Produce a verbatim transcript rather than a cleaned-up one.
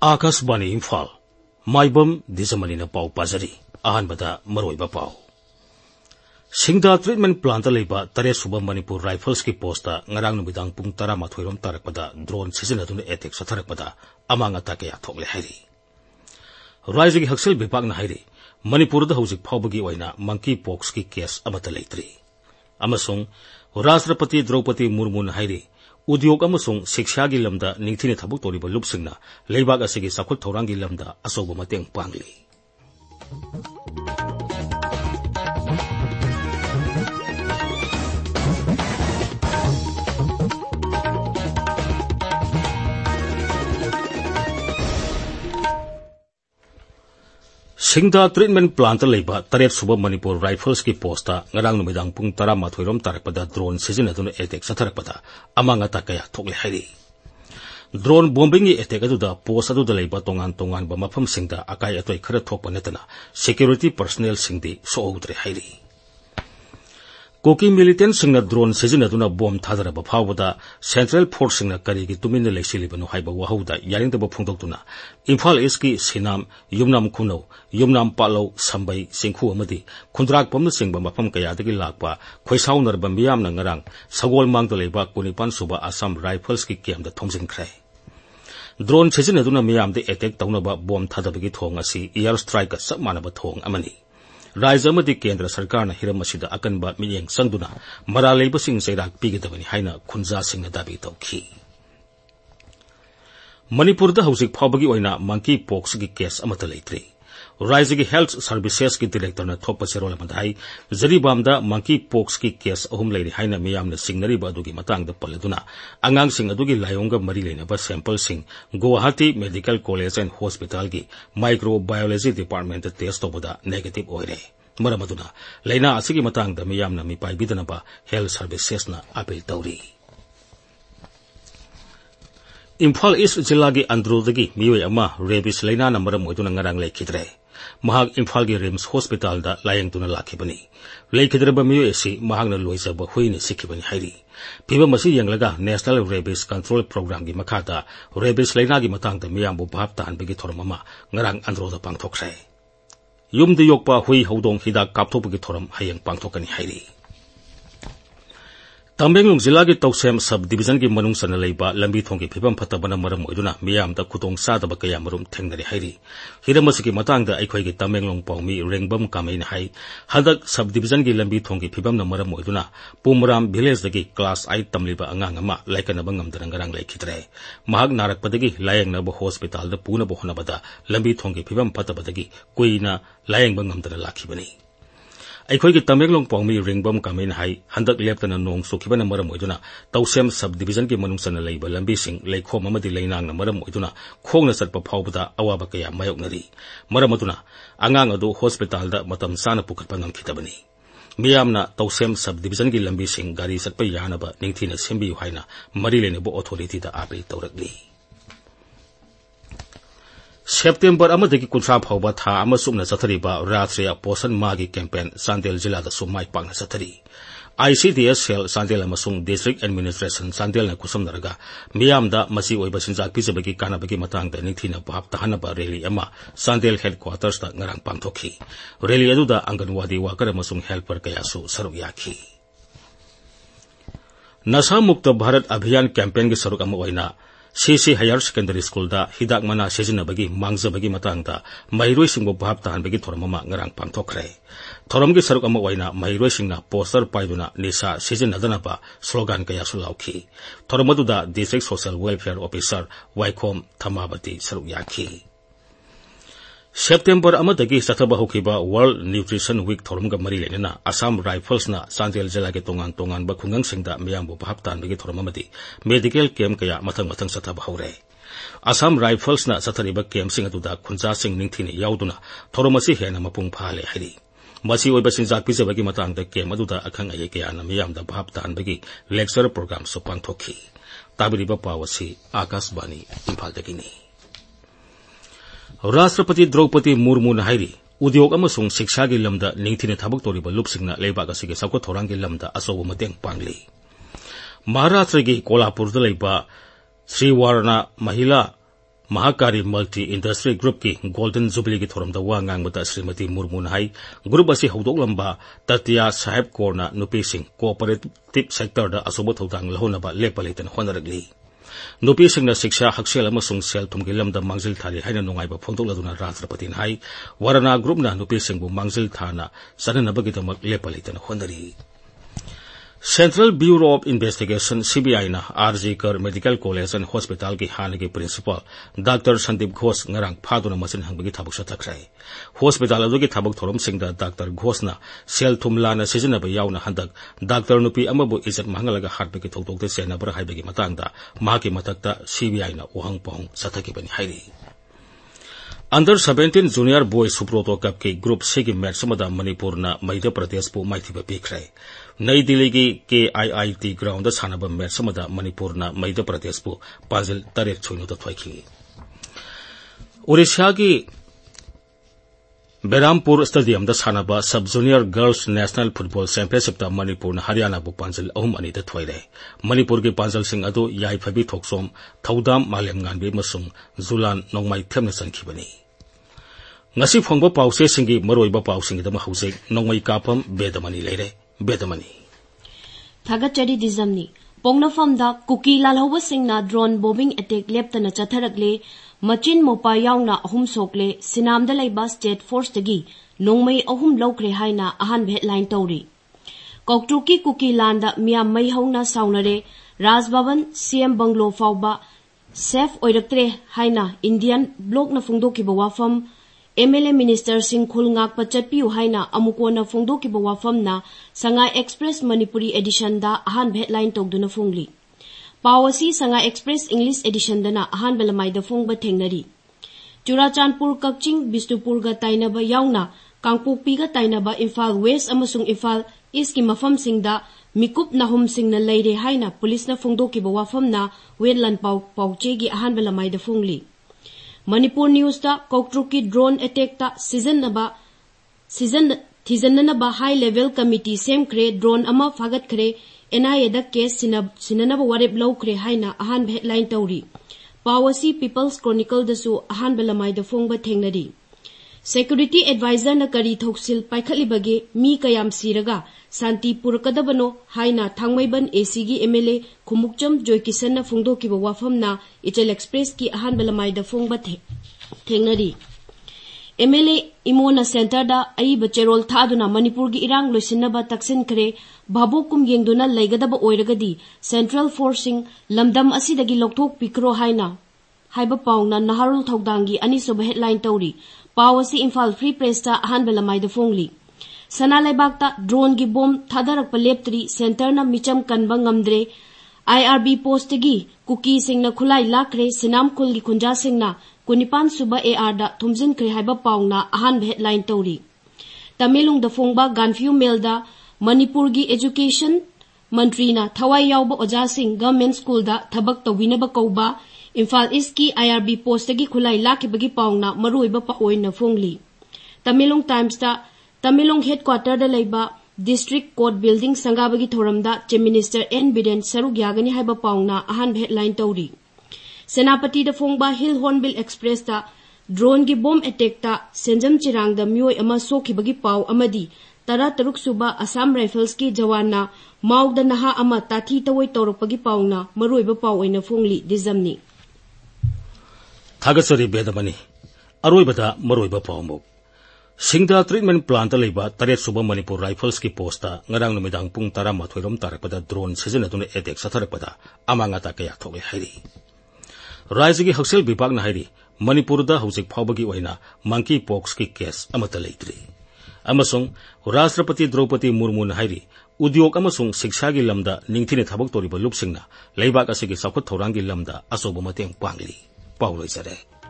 आकाशवाणी इम्फाल माइबम दिजमनीना पाउ पाजरी अहानबदा मरोइबा पाउ सिंगदा treatment plant लेबा तरेट सुबा मणिपुर राइफल्स की पोस्टा ngarang numitang pung taramathoy rom tarakpada drone sizinaduna attack satharakpada amang ata kaya thokle hairi raijagi haksel bipag na hairi manipur da hojik phawbagi oina monkey pox ki case amata leitri amasung rashtrapati Draupadi Murmu na hairi udyog amasung shiksha gi lamda ningthine thabuk toriba lupsingna leibag asigi sakhut thorang gi lamda asoba mateng pangli Singda treatment plant leiba taret suba Manipur Rifles ki posta ngarang numidang pung tara mathoirom tarakpada drone sizinaduna attack satharakpada amanga takaya thokle hairi drone bombing gi attack adu da post adu da leiba tongan tongan ba mafam singda akai atoi khara thokpa netana security personnel singdi soudre hairi Koki militant singna drone sizinaduna bomb thadara ba phawda central force singna kari gi tumin leisiliba no haiba wahauda yaring da phungdoktuna Imphal East ki Sinam Yumnam Kuno Yumnam Palo Sambai Singkhu amadi Khundrak pamna singba mafam kaya dagi lakpa khoisau narba miyam na ngarang sagol mangda leiba kunipan suba Assam Rifles ki kem da thomjinkhrai drone sizinaduna miyam de attack tawnaba bomb thadabagi thong asi air strike sab manaba thong amani Raja amadi kendra sarkar na hiram asida akanba miyeng sangduna mara leiba sing sairak pigidabani haina khunja singna dabi tawkhi Manipur da hojik phawbagi oina monkey pox gi case amata leitri Raja gi health services ki director na thokpa serol madai jaribam da monkey pox ki case ahum leiri haina miyam na singnari ba dugi matang da paladuna angang sing adugi layonga mari leina ba sample sing Guwahati Medical College and Hospital gi microbiology department test toboda negative oire maramaduna leina asigi matang da miyam na mi pai bidana ba health services na appeal tawri Imphal East Jillagi Andrudagi mioi ama rabies leina na maram oiduna ngarang lekhidre mahag Imphal gi Rims Hospital da layang tuna lakhibani lekhidre ba mioi asi mahag na loisa ba huini sikhibani hairi piba masi yanglaga National Rabies Control Program gi makhata rabies leina gi matang da miyam bu bhap tan bagi thormama ngarang androda pangthokre yumdi yokpa hui hodong hidak kapthopagi thoram hayang pangthokani hairi Tamenglong Jilla gi Tawsem sub division gi manung sana leiba lambi thongki phibam phatabana maram oiduna miyam da khutong sadaba kaya marum thengnari hairi hiramasi gi matang da aikhoi gi Tamenglong pawmi rengbam kamein hai hadak sub division gi lambi thongki phibam na maram oiduna Pumram village dagi class eight tamliba angang ama laikana bangam darangarang laikhitre mahak narak padagi layang na bo hospital da puna bo honabada lambi thongki phibam phatabadagi kuina layang bangam dara lakhibani Aikhoi gi Tamenglong pawmi rengbam kamein hai handak leptana nong sokibana maram oiduna Tawsem sub division gi manung sana leiba lambi sing leikhom amadi leinang na maram oiduna khongna satpa phawbada awaba kaya mayoknari maram aduna angang adu hospital da matam sana pukatpa namkhitabani miyamna Tawsem sub division gi lambi sing gari satpa yanaba ningthina sembi haina mari lene bo authority da appeal tawrakli September amadagi kuntra phawba tha amasumna sathariba Rashtriya Poshan Magi campaign Chandel Jilla da sumai pangna sathari I C D S cell Chandel amasung district administration Chandel na kusam naraga miyam da masi oiba sinjak pizabagi kanabagi matang da ningthina bhap tahanaba rally ama Chandel headquarters da ngarang pangthokhi rally adu da Anganwadi worker amasung helper kaya su saruk yakhi Nasha Mukta Bharat Abhiyan campaign gi saruk ama oina C C Higher Secondary School da hidak mana sejinabagi mangjabagi matangda mairoi singbo bhap tahanbagi thoramama ngarang pangthokre thoramgi saruk ama oina mairoi singna poster paiduna nisa sejinadana ba slogan kaya sulauki thoramadu da district social welfare officer Waikhom Thamabati saruk yakhi September amadagi sathaba hokiba World Nutrition Week thoramga mari lenena Assam Rifles na Chandel Jilla ge tongan tongan ba khungang singda miyambu bhap tan bagi thoramamadi medical camp kaya mathang mathang sathaba hore Assam Rifles na sathariba camp sing atuda khunja sing ningthini yauduna thoramasi hena mapung phale hairi masi oiba sinjak pizabagi matang da camp aduda akhang aye kaya na miyamda bhap tan bagi lecture program so pangthokhi tabiriba pawasi Akashbani Imphal dagini Rashtrapati Draupadi Murmu na hairi udyog amasung shiksha gi lamda ningthine thabak toriba lupsingna leiba ga sige sakko thorang gi lamda asobu mateng pangli Maharashtra gi Kolhapur da leiba Sri Warna Mahila महाकारी multi industry group की golden jubilee की थोरम वा ngang Shrimati Murmu हाई group असी हौदोकलंबा ततिया साहेब कोरना नुपीसिंग cooperative sector दा असुब थौदांग लहोनबा लेप लेतन होनरगली नुपीसिंगना शिक्षा हक्सेल अमसुंग सेल थुमगी लमदा मांगजिल थाली हाइना नुंगाइबा फोंदोकलदुना राष्ट्रपतिना हाई वरना ग्रुपना नुपीसिंगबु मांगजिल थाना सननबगिदमक लेप लेतन होनरी central bureau of investigation CBI ना RG Kar medical college and hospital की हाने के principal doctor Sandip Ghosh ngarang फादुना मसिन हंगबगी थाबक सथखरै हॉस्पिटल अदुगी थाबक थोरम सिंगदा डॉक्टर घोषना सेल थुमलाना सिजनब यावना हंदक डॉक्टर नुपी अमबु इज्जत मांगलगा हाटबगी थौतोकते सेनाबर हाइबगी मतंगदा माकी मतकता सीबीआई ना ओहंग पोहंग सथकिबनि हाइरि under seventeen junior boy Subroto cup की ग्रुप सी की मैच में मणिपुर मध्य प्रदेश को माइथीब पीख्रे नई दिल्ली की K I I T ground सानब मैच में मणिपुर मध्य प्रदेश को पाजिल तरह छोइनुद थोइखी ओडिशा की बेरामपुर स्टेडियम सानब sub junior girls national football championship Manipur Haryana को पांजिल अहम अनी थोइरे मणिपुर की पांजल अदु याइफबी थोक्सोम थौदाम मालेम गांबी Jhulan नोंमाई थेमना चनखिबनी ngasi phongba pause singi maroiba pausing da mahause nongmai kapam bedamani leire bedamani thaga chari dizamni pongnafam da kuki lalhoba singna drone bombing attack leptana chatharakle machin mopa yaungna ahum sokle sinam da laiba state force tagi nongmai ahum lokre haina ahan headline tawri koktuki kuki landa miyam mai hauna saunare rajbhavan cm banglo fawba safe oiraktre haina indian block na phongdokiba wafam M L A Minister Singh Khul ngak pachatpiu haina amukona phongdokiba wafamna Sangai Express Manipuri edition da ahan headline togduna phongli Pawasi Sangai Express English edition dana ahan belamai da phongba thengnari Churachandpur Kakching Bisnupur ga tainaba yauna Kangpokpi ga tainaba Imphal West amasung Imphal East ki mafam singda mikup nahum singna leire haina police na phongdokiba wafamna wenlan paw pawche gi ahan belamai da phongli Manipur News da Koktruk ki drone attack ta season naba season season naba high level committee same kre drone ama fagat kre N I A da case sinab sinanaba warep law kre haina ahan headline tawri Pawasi People's Chronicle da su ahan belamai da phongba thengnari Security advisor na kari thoksil paikhatli bage mi kayam siraga santi purakadabano haina thangmaiban A C gi M L A khumukcham joykisan na phongdokiba wafam na Ichel Express ki ahan belamai da phongba thengnari M L A Imona Center da ai bacherol thaduna Manipur gi irang loisinaba taksin kre babokum yengduna laigadaba oiragadi Central Forcing lamdam asidagi lokthok pikro haina haiba paungna naharul thogdangi ani soba headline tawri Pawasi Imphal Free Press ta ahan belamai da phongli Sana laibak ta drone gi bomb thadarak paleptri center na micham kanba ngamdre I R B post gi kuki singna khulai lakre sinam khul gi khunja singna kunipan suba A R da thumjin kre haiba paungna ahan headline tawri Tamilung da phongba Ganfew Mail da Manipur gi education mantri na thawai yawba oja sing government school da thabak tawinaba kauba Imphal East ki I R B post gi khulai lakibagi paungna maruiba pa oina phongli Tamilung Times ta Tamilung headquarter da laiba district court building sangabagi thoramda chief minister N Biren saruk yagani haiba paungna ahan headline tawri Senapati da phongba Hill Hornbill Express ta drone gi bomb attack ta senjam chirang da myoi ama sokhibagi paw amadi tara taruk suba Assam Rifles ki jawana maugda naha ama tathi tawai tawrapagi paungna maruiba paw oina phongli dizamni Thagachari bedamani aroibada maroiba pawmuk Singda treatment plant leiba taret suba Manipur Rifles ki posta ngarang numidang pung tara mathoirom tarakpada drone season aduna attack satharakpada amanga ta kaya thoge hairi Raiji gi haksel bibag na hairi Manipur da hojik phawbagi oina monkey pox ki case amata leitri amasung Rashtrapati Draupadi Murmu na hairi udyog amasung shiksha gi lamda ningthine thabak toriba lupsingna leibak asigi sakhut thorang gi lamda asoba mateng pangli Paulo Isare